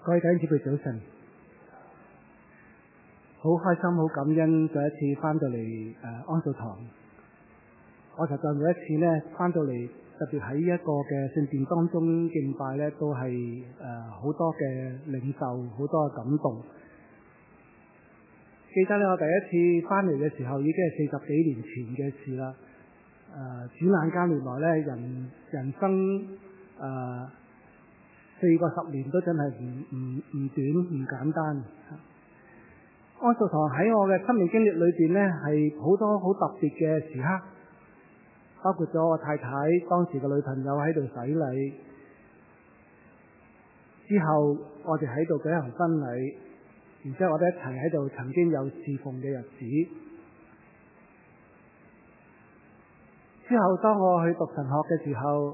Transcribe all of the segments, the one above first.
各位弟兄姊妹早晨，好開心好感恩再一次翻到嚟安素堂。我實在每一次呢翻到嚟，特別喺一個嘅聖殿當中敬拜呢，都係好多嘅領受，好多嘅感動。記得呢，我第一次翻嚟嘅時候已經係40幾年前嘅事啦。轉眼間原來呢人生4個10年都真係唔短唔簡單。安素堂喺我嘅生命經歷裏邊呢，係好多好特別嘅時刻，包括咗我太太當時嘅女朋友喺度洗禮，之後我哋喺度舉行婚禮，然之後我哋一齊喺度曾經有侍奉嘅日子。之後當我去讀神學嘅時候，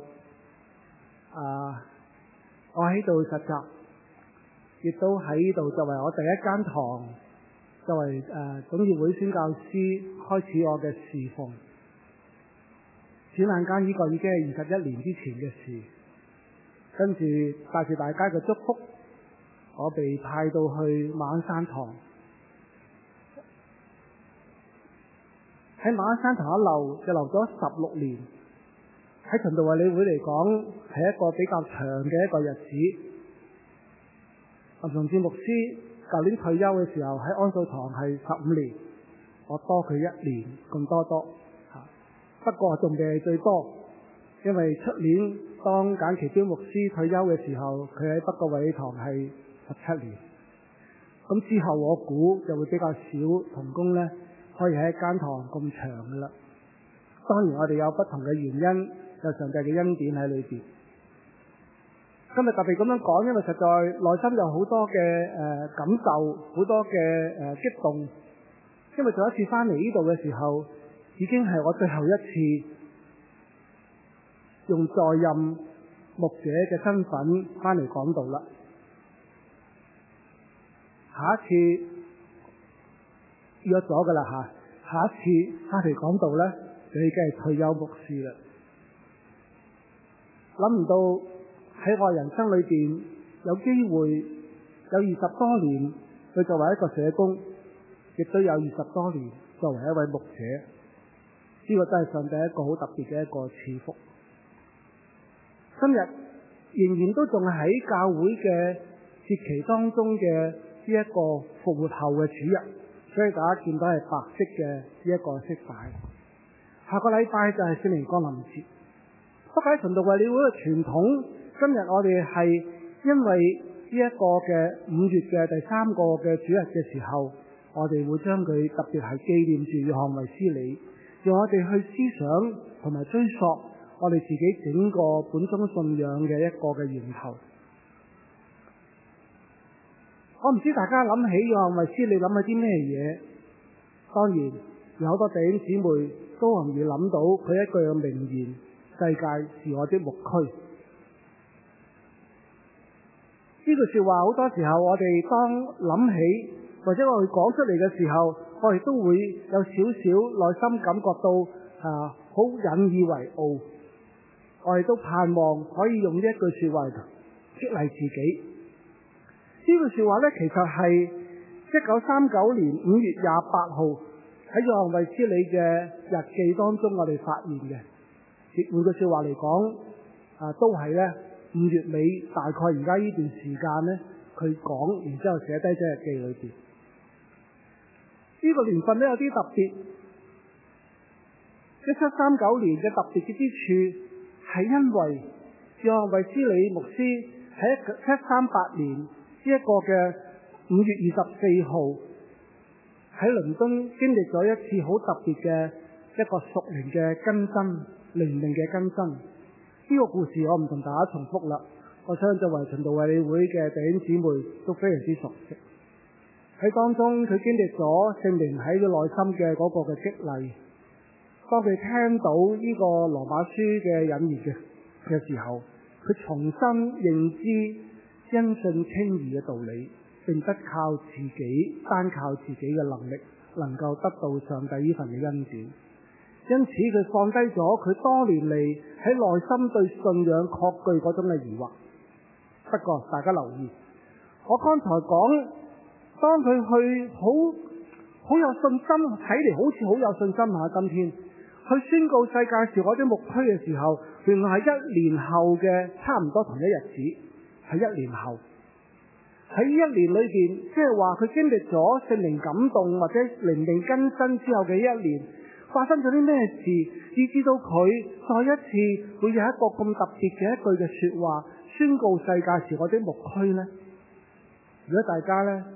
我喺度實習，亦都喺度作為我第一間堂，作為總業會宣教師開始我嘅侍奉。轉眼間呢個已經係21年之前嘅事，跟住帶住大家嘅祝福，我被派到去馬鞍山堂。喺馬鞍山堂一留就留咗16年。喺循道衛理會嚟講，係一個比較長嘅一個日子。林崇智牧師舊年退休嘅時候喺安素堂係15年，我多佢1年咁多。不過仲未係最多，因為出年當簡其標牧師退休嘅時候，佢喺北角衛理堂係17年。咁之後我估就會比較少同工呢可以喺一間堂咁長噶啦。當然我哋有不同嘅原因，有上帝嘅恩典喺裏邊。今日特別咁樣講，因為實在內心有好多嘅感受，好多嘅激動。因為再一次翻嚟呢度嘅時候，已經係我最後一次用在任牧者嘅身份翻嚟講道啦。下一次約咗噶啦吓，下一次翻嚟講道呢，就已經係退休牧師啦。諗唔到喺我人生裏邊有機會有20多年去作為一個社工，亦都有20多年作為一位牧者。呢個真係上帝一個好特別嘅一個賜福。今日仍然都仲係喺教會嘅節期當中嘅呢一個復活後嘅主日，所以大家見到係白色嘅呢一個色帶。下個禮拜就係聖靈降臨節。不過喺循道衛理會嘅傳統，今日我哋係因為呢一個嘅5月嘅第3個嘅主日嘅時候，我哋會將佢特別係紀念住約翰衛斯理，讓我哋去思想同埋追溯我哋自己整個本宗信仰嘅一個嘅源頭。我唔知大家諗起約翰衛斯理諗起啲咩嘢？當然有好多弟兄姊妹都容易諗到佢一句嘅名言：世界是我的牧區。呢句說話好多時候我哋當諗起或者我哋講出嚟嘅時候，我哋都會有少少內心感覺到好引以為傲。我哋都盼望可以用呢一句說話激勵自己。呢句說話呢，其實係1939年5月28號喺約翰衛斯理嘅日記當中我哋發現嘅。換句說話嚟講，都係呢5月尾大概而家呢段時間呢，佢講，然之後寫低咗日記裏邊。呢個年份都有啲特別。1739年嘅特別嘅之處，係因為約翰衛斯理牧師喺1738年呢一個嘅5月24號喺倫敦經歷咗一次好特別嘅一個屬靈嘅更新，靈命嘅更新。呢個故事我唔同大家重複啦，我相信作為循道衛理會嘅弟兄姊妹都非常之熟悉。喺當中佢經歷咗聖靈喺佢內心嘅嗰個嘅激勵，當佢聽到呢個羅馬書嘅引言嘅時候，佢重新認知因信稱義嘅道理，並不靠自己，單靠自己嘅能力能夠得到上帝呢份嘅恩典。因此佢放低咗佢多年嚟喺內心對信仰確據嗰種嘅疑惑。不過大家留意， 我剛才講，當佢去好有信心，睇嚟好似好有信心下今天去宣告世界是我的牧區嘅時候，原來係1年後嘅差唔多同一日子，係1年後。喺呢1年裏邊，即係話佢經歷咗聖靈感動或者靈命更新之後嘅1年，發生咗啲咩事，以至到佢再一次會有一個咁特別嘅一句嘅說話，宣告世界是我的牧區呢？如果大家呢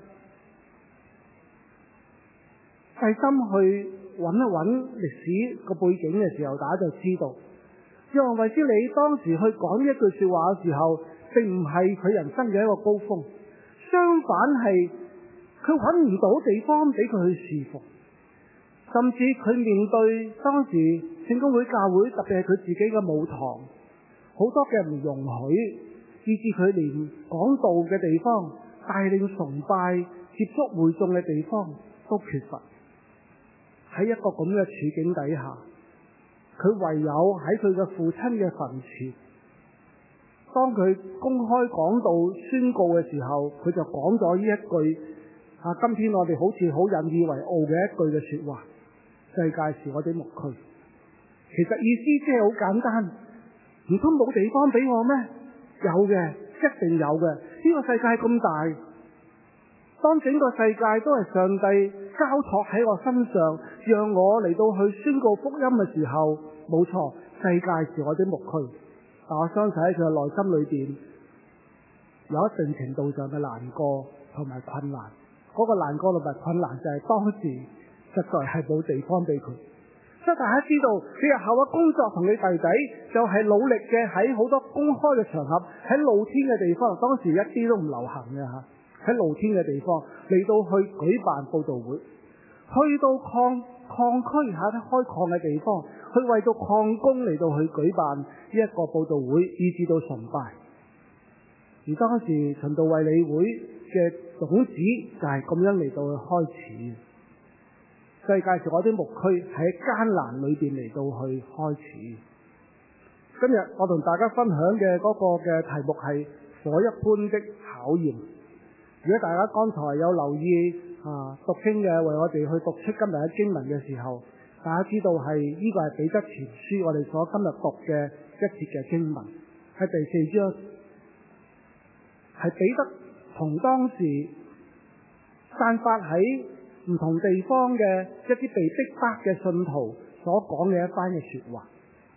細心去揾一揾歷史個背景嘅時候，大家就知道，約翰衛斯理當時去講呢一句說話嘅時候，並唔係佢人生嘅一個高峰。相反係佢揾唔到地方俾佢去侍奉，甚至佢面對當時聖公會教會，特別係佢自己嘅母堂，好多嘅唔容許，以至佢連講道嘅地方、帶領崇拜、接觸會眾嘅地方都缺乏。喺一個咁嘅處境底下，佢唯有喺佢嘅父親嘅墳前，當佢公開講道宣告嘅時候，佢就講咗呢一句今天我哋好似好引以為傲嘅一句嘅說話：世界是我的牧區。其實意思即係好簡單，唔通冇地方俾我咩？有嘅，一定有嘅。呢個世界咁大，當整個世界都係上帝交託喺我身上，讓我嚟到去宣告福音嘅時候，冇錯，世界是我的牧區。但我相信喺佢嘅內心裏邊，有一定程度上嘅難過同埋困難。嗰個難過同埋困難就係當時實在係冇地方俾佢。所以大家知道，你日後嘅工作同你弟弟就係努力嘅喺好多公開嘅場合，喺露天嘅地方，當時一啲都唔流行嘅嚇，喺露天嘅地方嚟到去舉辦佈道會，去到礦區下啲開礦嘅地方，去為到礦工嚟到去舉辦呢一個佈道會，以至到崇拜。而當時循道衛理會嘅種子就係咁樣嚟到去開始。世界是我啲牧區喺艱難裏邊嚟到去開始。今日我同大家分享嘅嗰個嘅題目係火一般的考驗。如果大家剛才有留意讀經嘅，為我哋去讀出今日嘅經文嘅時候，大家知道係呢個係彼得前書我哋所今日讀嘅一節嘅經文，係第4章，係彼得同當時散發喺唔同地方嘅一啲被逼迫嘅信徒所講嘅一番嘅說話。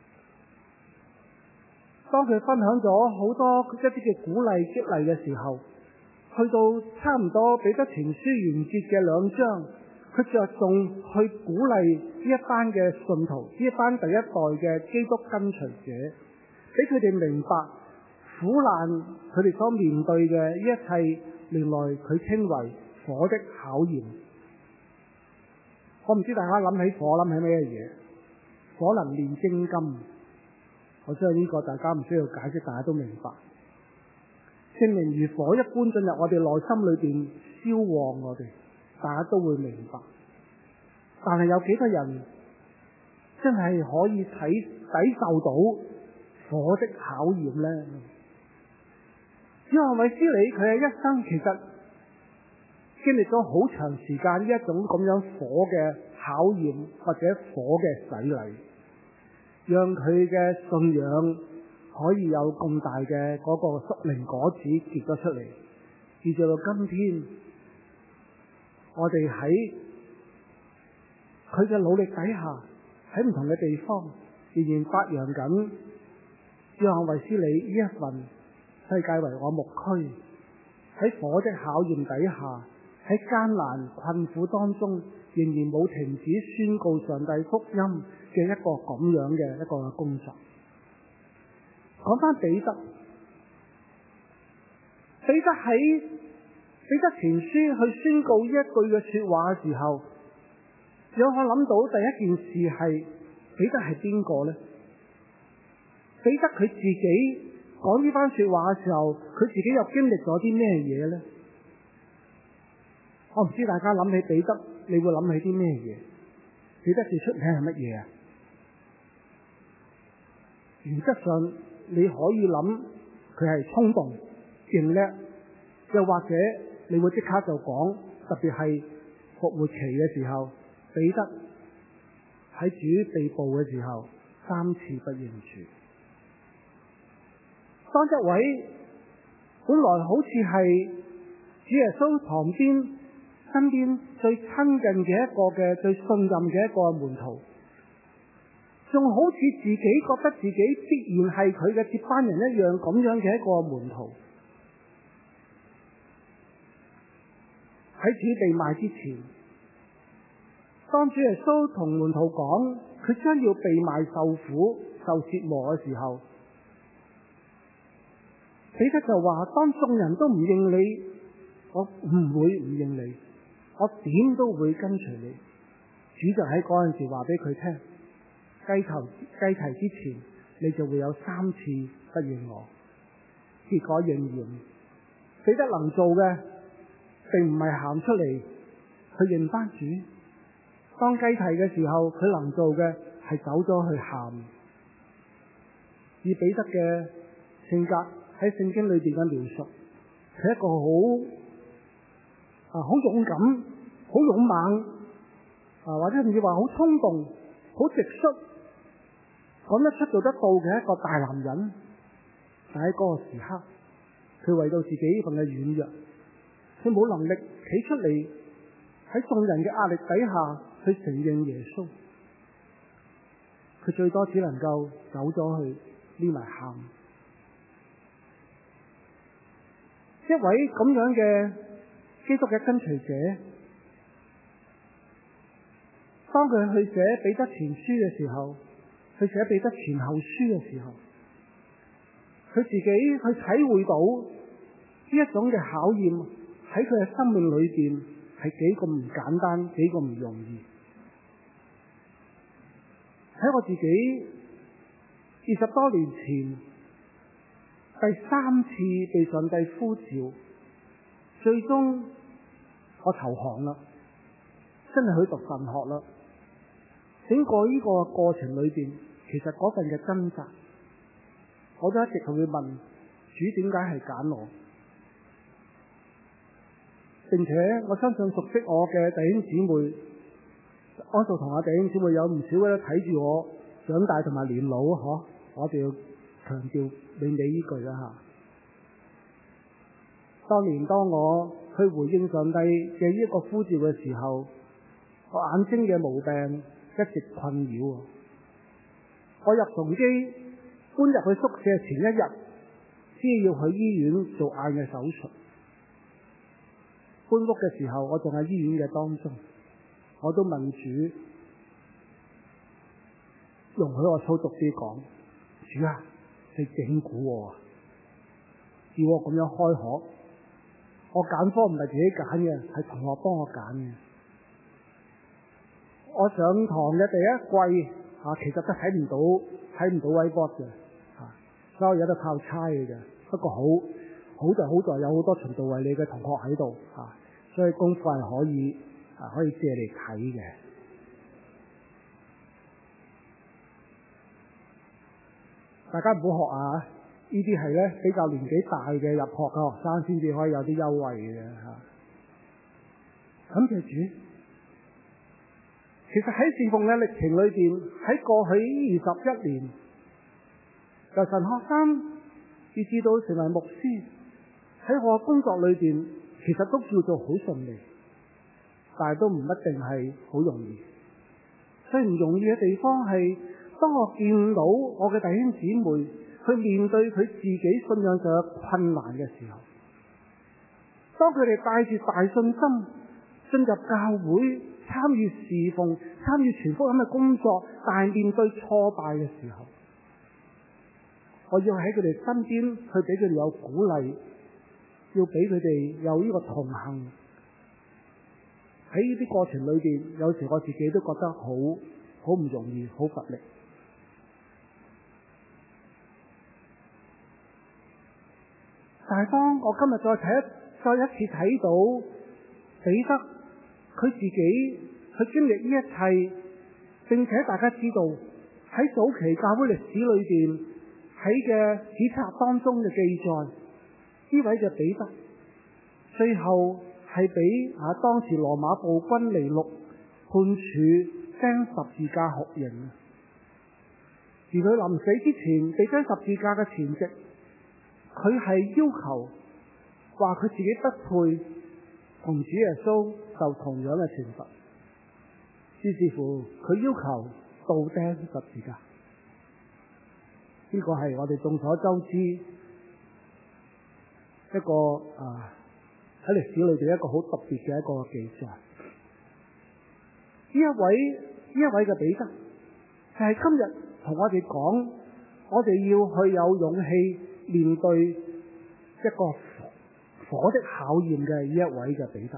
當佢分享咗好多一啲嘅鼓勵激勵嘅時候，去到差唔多彼得前書完結嘅2章，佢着重去鼓勵呢一班嘅信徒，呢一班第一代嘅基督跟隨者，俾佢哋明白苦難佢哋所面對嘅呢一切，原來佢稱為火的考驗。我唔知大家諗起火諗起咩嘢？火能煉精金，我相信呢個大家唔需要解釋，大家都明白。聖靈如火一般進入我哋內心裏邊燒旺我哋，大家都會明白。但係有幾個人真係可以抵受到火的考驗呢？約翰衛斯理佢嘅一生其實經歷咗好長時間呢一種咁樣火嘅考驗或者火嘅洗禮，讓佢嘅信仰可以有咁大嘅嗰個屬靈果子結咗出嚟，以至到今天我哋喺佢嘅努力底下，喺唔同嘅地方仍然發揚緊約翰衛斯理呢一份世界為我牧區，喺火的考驗底下，喺艱難困苦當中仍然冇停止宣告上帝福音嘅一個咁樣嘅一個工作。講翻彼得喺彼得前書去宣告呢一句嘅說話嘅時候，有我諗到第一件事係彼得係邊個呢？彼得佢自己講呢番說話嘅時候，佢自己又經歷咗啲咩嘢呢？我唔知大家諗起彼得，你會諗起啲咩嘢？彼得最出名係乜嘢啊？原則上你可以諗佢係衝動、勁叻、 又或者你會即刻就講，特別係復活期嘅時候，彼得喺主被捕嘅時候3次不認主。當一位本來好似係主耶穌旁邊身邊最親近嘅一個嘅最信任嘅一個門徒，仲好似自己覺得自己必然係佢嘅接班人一樣咁樣嘅一個門徒，喺主被賣之前，當主耶穌同門徒講佢將要被賣受苦受折磨嘅時候，彼得就話：當眾人都唔認你，我唔會唔認你，我點都會跟隨你。主就喺嗰陣時話俾佢聽，雞啼之前，你就會有3次不認我。結果應驗，彼得能做嘅並唔係行出嚟去認翻主。當雞啼嘅時候，佢能做嘅係走咗去喊。以彼得嘅性格喺聖經裏邊嘅描述，佢係一個好勇敢、好勇猛或者甚至話好衝動、好直率，講得出做得到嘅一個大男人。但喺嗰個時刻，佢為到自己呢份嘅軟弱，佢冇能力企出嚟喺眾人嘅壓力底下去承認耶穌，佢最多只能夠走咗去匿埋喊。一位咁樣嘅基督嘅跟隨者，當佢去寫彼得前書嘅時候，去寫彼得前後書嘅時候，佢自己去體會到呢一種嘅考驗喺佢嘅生命裏邊係幾咁唔簡單，幾咁唔容易。喺我自己20多年前第3次被上帝呼召，最終我投降啦，真係去讀神學啦。整個呢個過程裏邊，其實嗰份嘅掙扎，我都一直去問主點解係揀我，並且我相信熟悉我嘅弟兄姊妹，安素同阿弟兄姊妹有唔少嘅睇住我長大同埋年老，我哋要強調你呢句啦吓。當年當我去回應上帝嘅呢一個呼召嘅時候，我眼睛嘅毛病一直困擾。我入崇基搬入去宿舍前1日，先要去醫院做眼嘅手術。搬屋嘅時候，我仲喺醫院嘅當中，我都問主，容許我粗俗啲講，主啊，你整蠱我啊，叫我咁樣開學，我揀科唔係自己揀嘅，係同學幫我揀嘅。我上堂嘅第一季其實都睇唔到 whiteboard 嘅，所有嘢都靠猜嘅啫。不過好在有好多循道衛理嘅同學喺度，所以功夫係可以借嚟睇嘅。大家唔好學啊！呢啲係咧比較年紀大嘅入學嘅學生先至可以有啲優惠嘅吓。感謝主。其實喺侍奉嘅歷程裏邊，喺過去21年，由神學生以至到成為牧師，喺我嘅工作裏邊，其實都叫做好順利，但係都唔一定係好容易。最唔容易嘅地方係，當我見到我嘅弟兄姊妹去面對佢自己信仰上嘅困難嘅時候，當佢哋帶住大信心進入教會，參與侍奉、參與傳福音嘅工作，但係面對挫敗嘅時候，我要喺佢哋身邊去俾佢哋有鼓勵，要俾佢哋有呢個同行。喺呢啲過程裏邊，有時我自己都覺得好唔容易，好乏力。但係當我今日再一次睇到彼得佢自己去經歷呢一切，並且大家知道喺早期教會歷史裏邊喺嘅史冊當中嘅記載，呢位嘅彼得最後係俾當時羅馬暴君尼祿判處釘十字架酷刑。而佢臨死之前被釘十字架嘅前夕，佢係要求話佢自己不配同主耶穌受同樣嘅懲罰，於是乎佢要求倒釘十字架。呢個係我哋眾所周知一個喺歷史裏邊一個好特別嘅一個記載。呢一位嘅彼得就係今日同我哋講，我哋要去有勇氣面對一個火的考驗嘅呢一位嘅彼得。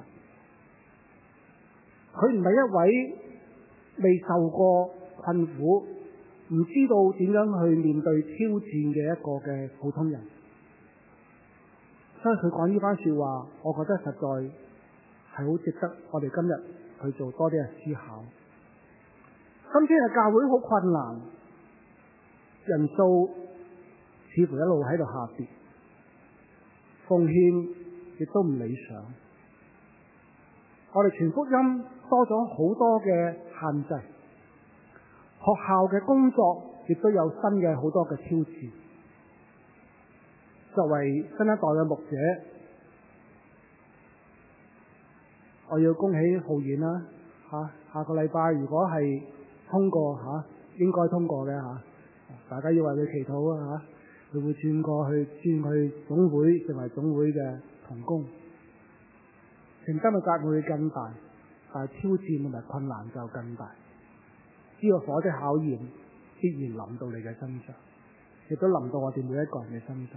佢唔係一位未受過困苦，唔知道點樣去面對挑戰嘅一個嘅普通人。所以佢講呢番說話，我覺得實在係好值得我哋今日去做多啲嘅思考。今天嘅教會好困難，人數似乎一路喺度下跌，奉獻亦都唔理想。我哋傳福音多咗好多嘅限制，學校嘅工作亦都有新嘅好多嘅挑戰。作為新一代嘅牧者，我要恭喜浩然啦，下個禮拜如果係通過應該通過嘅大家要為佢祈禱啊！佢會轉去總會，成為總會嘅同工。承擔嘅責任會更大，但係挑戰同埋困難就更大。呢個火的考驗必然臨到你嘅身上，亦都臨到我哋每一個人嘅身上。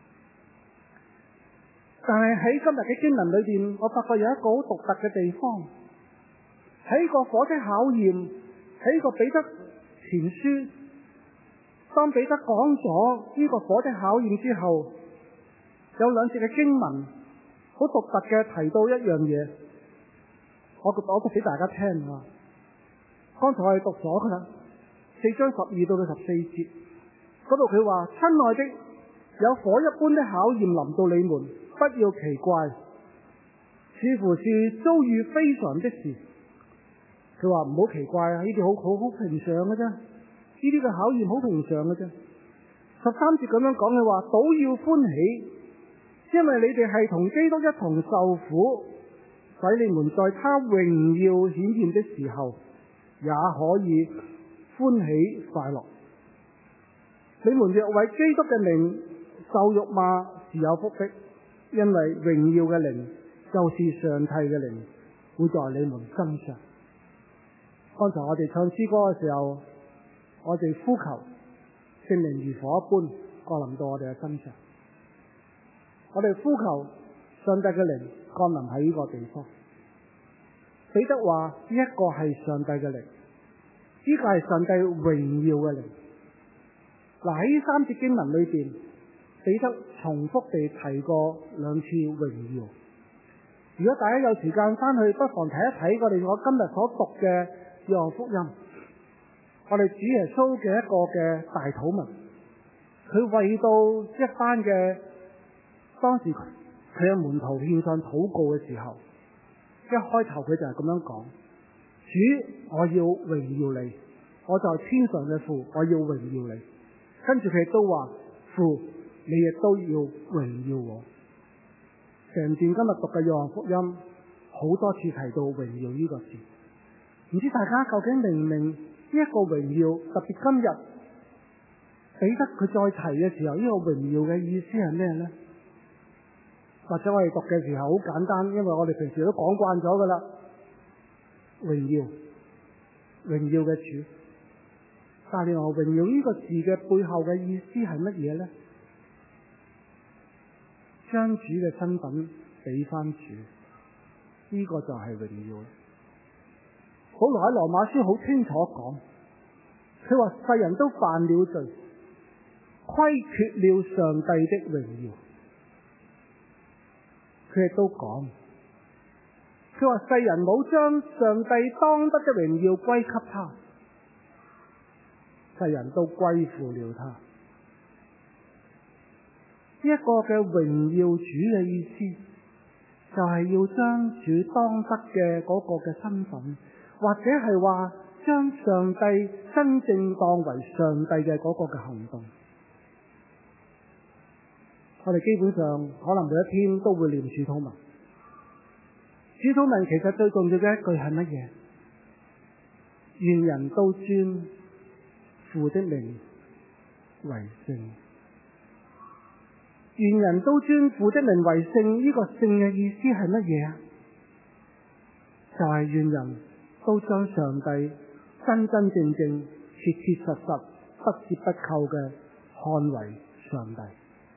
但係喺今日嘅經文裏邊，我發覺有一個好獨特嘅地方，喺個火的考驗，喺個彼得前書，當彼得講咗呢個火的考驗之後，有兩節嘅經文好獨特嘅提到一樣嘢，我讀俾大家聽啊。剛才我哋讀咗噶啦，4章12到14節，嗰度佢話：親愛的，有火一般的考驗臨到你們，不要奇怪，似乎是遭遇非常的事。佢話唔好奇怪啊，呢啲好平常嘅啫，呢啲嘅考驗好平常嘅啫。13節咁樣講嘅話，倒要歡喜，因為你哋係同基督一同受苦，使你們在他榮耀顯現的時候，也可以歡喜快樂。你們若為基督嘅名受辱罵，是有福的，因為榮耀嘅靈就是上帝嘅靈，會在你們身上。剛才我哋唱詩歌嘅時候，我哋呼求聖靈如火一般降臨到我哋嘅身上。我哋呼求上帝嘅靈降臨喺呢個地方。彼得話呢一個係上帝嘅靈，呢個係上帝榮耀嘅靈。嗱，喺呢3節經文裏邊，彼得重複地提過2次榮耀。如果大家有時間翻去，不妨睇一睇我今日所讀嘅約翰福音，我哋主耶穌嘅一個嘅大禱文，佢為到一班嘅當時佢嘅門徒獻上禱告嘅時候，一開頭佢就係咁樣講：主，我要榮耀你，我就係天上嘅父，我要榮耀你。跟住佢亦都話：父，你亦都要榮耀我。成段今日讀嘅約翰福音好多次提到榮耀呢個字，唔知大家究竟明唔明呢一個榮耀？特別今日彼得佢再提嘅時候，呢個榮耀嘅意思係咩呢？或者我哋讀嘅時候好簡單，因為我哋平時都講慣咗噶啦，榮耀嘅主。但係我榮耀呢個字嘅背後嘅意思係乜嘢呢？將主嘅身份俾翻主，呢個就係榮耀。保羅喺羅馬書好清楚講，佢話世人都犯了罪，虧缺了上帝的榮耀。佢亦都講，佢話世人冇將上帝當得嘅榮耀歸給他，世人都歸附了他。呢一個嘅榮耀主嘅意思， 就係要將主當得嘅嗰個嘅身份，或者係話將上帝真正當為上帝嘅嗰個嘅行動。我哋基本上可能每一天都會念主禱文。主禱文其實最重要嘅一句係乜嘢？願人都尊父的名為聖。願人都尊父的名為聖，呢個聖嘅意思係乜嘢啊？就係願人都將上帝真真正正、切切實實、不折不扣嘅看為上帝。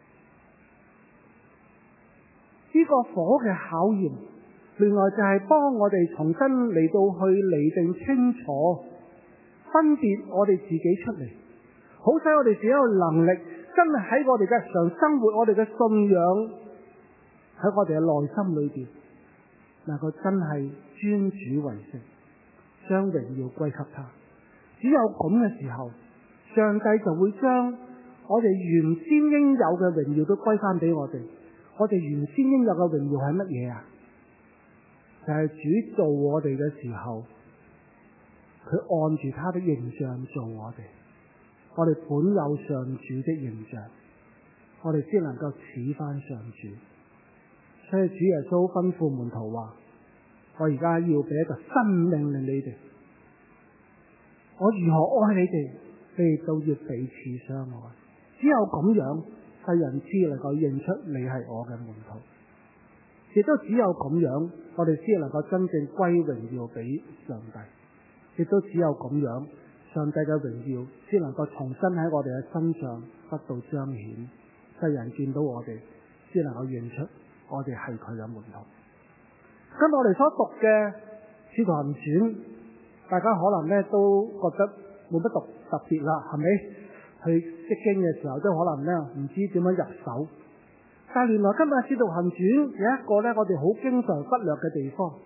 呢個火嘅考驗，另外就係幫我哋重新嚟到去釐定清楚、分別我哋自己出嚟，好使我哋自己有能力，真係喺我哋嘅日常生活、我哋嘅信仰喺我哋嘅內心裏邊，能夠真係尊主為聖，將榮耀歸給他。只有咁嘅時候，上帝就會將我哋原先應有嘅榮耀都歸翻俾我哋。我哋原先應有嘅榮耀係乜嘢啊？就係主做我哋嘅時候，佢按住他的形象做我哋。我哋本有上主的形象，我哋先能夠似翻上主。所以主耶穌吩咐門徒話：我而家要俾一個新命令你哋，我如何愛你哋，你哋都要彼此相愛。只有咁樣，世人先能夠認出你係我嘅門徒，亦都只有咁樣，我哋先能夠真正歸榮耀俾上帝，亦都只有咁樣，上帝嘅榮耀先能夠重新喺我哋嘅身上得到彰顯，世人見到我哋先能夠認出我哋係佢嘅門徒。咁我哋所讀嘅《使徒行傳》，大家可能都覺得冇乜特別啦，係咪？去釋經嘅時候都可能唔知點樣入手，但係原來今日《使徒行傳》有一個我哋好經常忽略嘅地方，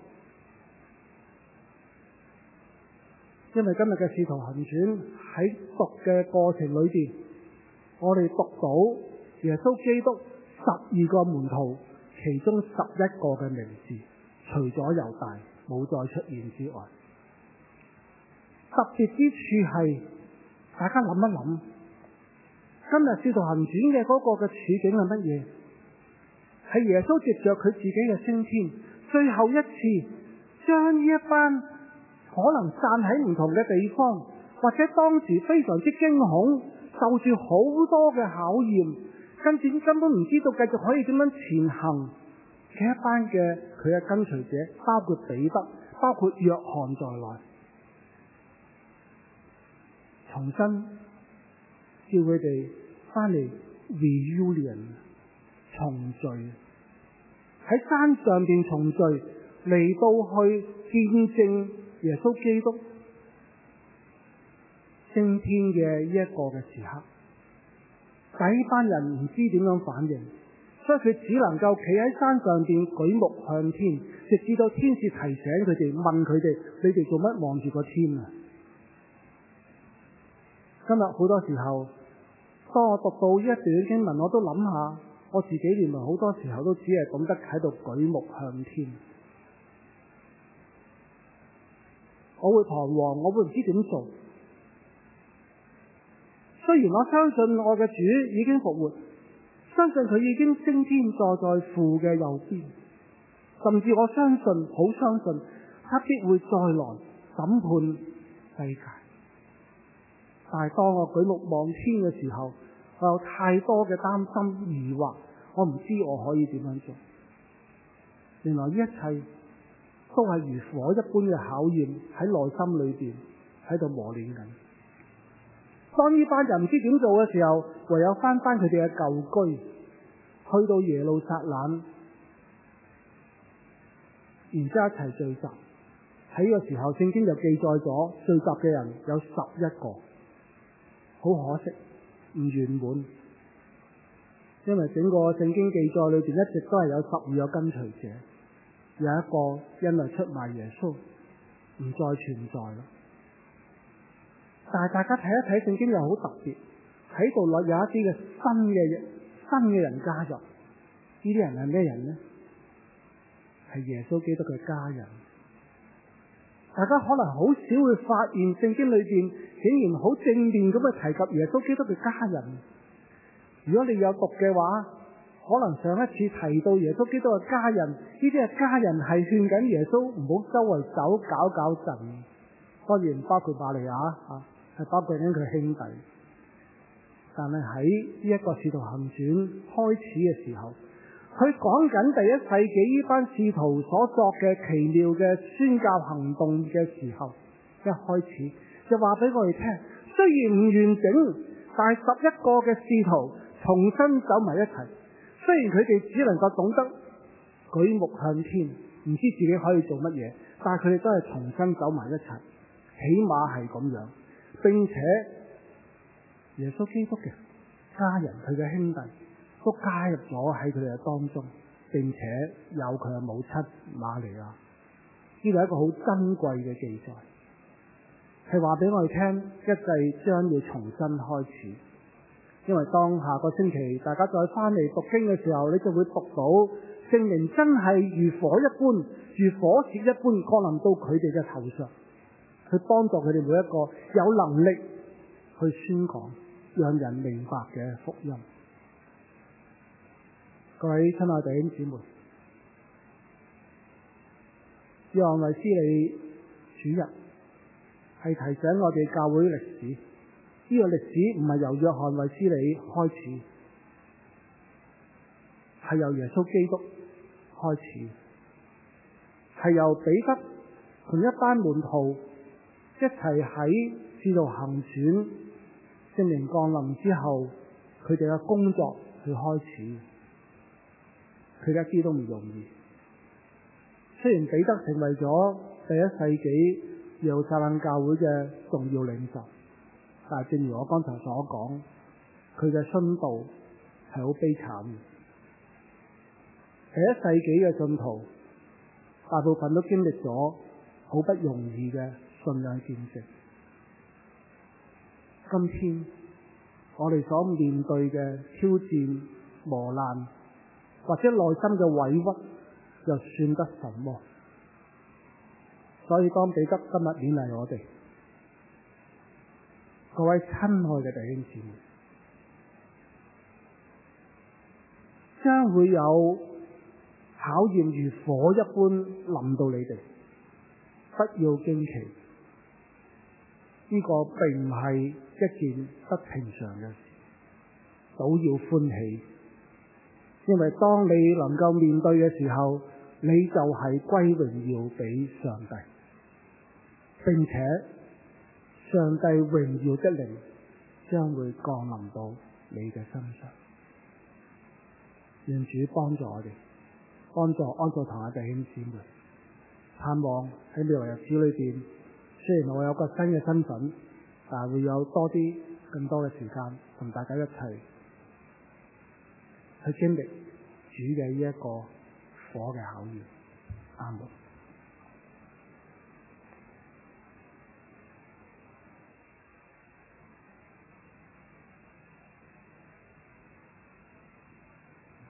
因為今日嘅《使徒行傳》喺讀嘅過程裏邊，我哋讀到耶穌基督12個門徒其中11個嘅名字，除咗猶大冇再出現之外，特別之處係大家諗一諗。今日《使徒行傳》嘅嗰個嘅處境係乜嘢？係耶穌藉着佢自己嘅升天，最後一次將呢一班可能散喺唔同嘅地方，或者當時非常之驚恐，受住好多嘅考驗，根本唔知道繼續可以點樣前行嘅一班嘅佢嘅跟隨者，包括彼得，包括約翰在內，重新叫佢哋翻嚟 reunion 重聚，喺山上邊重聚，嚟到去見證耶穌基督升天嘅呢一個嘅時刻。但係呢班人唔知點樣反應，所以佢只能夠企喺山上邊舉目向天，直至到天使提醒佢哋，問佢哋：你哋做乜望住個天啊？今日好多時候，當我讀到呢一段經文，我都諗下我自己，原來好多時候都只係懂得喺度舉目向天。我會彷徨，我會唔知點做。雖然我相信我嘅主已經復活，相信佢已經升天坐在父嘅右邊，甚至我相信，好相信他必會再來審判世界。但係當我舉目望天嘅時候，我有太多嘅擔心疑惑，我唔知我可以點樣做。原來呢一切都係如火一般嘅考驗喺內心裏邊喺度磨練緊。當呢班人唔知點做嘅時候，唯有翻佢哋嘅舊居，去到耶路撒冷，然之後一齊聚集。喺呢個時候，聖經就記載咗聚集嘅人有11個。好可惜，唔圓滿，因為整個聖經記載裏邊一直都係有12個跟隨者，有一個因為出賣耶穌唔再存在啦。但係大家睇一睇聖經又好特別，喺度有一啲嘅新嘅人加入，呢啲人係咩人呢？ 係耶穌基督嘅家人。大家可能好少會發現聖經裏邊竟然好正面咁去提及耶穌基督嘅家人。如果你有讀嘅話，可能上一次提到耶穌基督嘅家人，呢啲嘅家人係勸緊耶穌唔好周圍走搞震。當然包括瑪利亞係包括緊佢兄弟。但係喺呢一個使徒行傳開始嘅時候，佢講緊第一世紀呢班使徒所作嘅奇妙嘅宣教行動嘅時候，一開始就話俾我哋聽，雖然唔完整，但係11個嘅使徒重新走埋一齊。雖然佢哋只能夠懂得舉目向天，唔知自己可以做乜嘢，但係佢哋都係重新走埋一齊，起碼係咁樣。並且耶穌基督嘅家人，佢嘅兄弟都加入咗喺佢哋嘅當中，並且有佢嘅母親瑪利亞。呢個係一個好珍貴嘅記載，係話俾我哋聽，一切將要重新開始。因為當下個星期大家再翻嚟讀經嘅時候，你就會讀到聖靈真係如火一般，如火舌一般降臨到佢哋嘅頭上，去幫助佢哋每一個有能力去宣講，讓人明白嘅福音。各位親愛弟兄姊妹，約翰衛斯理主日係提醒我哋教會歷史。呢個歷史唔係由約翰衛斯理開始，係由耶穌基督開始，係由彼得同一班門徒一齊喺使徒行傳聖靈降臨之後，佢哋嘅工作去開始。佢一啲都唔容易。雖然彼得成為咗第一世紀耶路撒冷教會嘅重要領袖，但係正如我剛才所講，佢嘅殉道係好悲慘嘅。第一世紀嘅信徒大部分都經歷咗好不容易嘅信仰見證。今天我哋所面對嘅挑戰、磨難或者內心嘅委屈，又算得什麼？所以當彼得今日勉勵我哋，各位親愛嘅弟兄姊妹，將會有考驗如火一般臨到你哋，不要驚奇。呢個並唔係一件不平常嘅事，倒要歡喜，因為當你能夠面對嘅時候，你就係歸榮耀俾上帝，並且上帝榮耀的靈將會降臨到你嘅身上。願主幫助我哋，幫助安助堂嘅弟兄姊妹，盼望喺未來日子裏邊，雖然我有個新嘅身份，但係會有更多嘅時間同大家一齊去經歷主嘅呢一個火嘅考驗。阿門。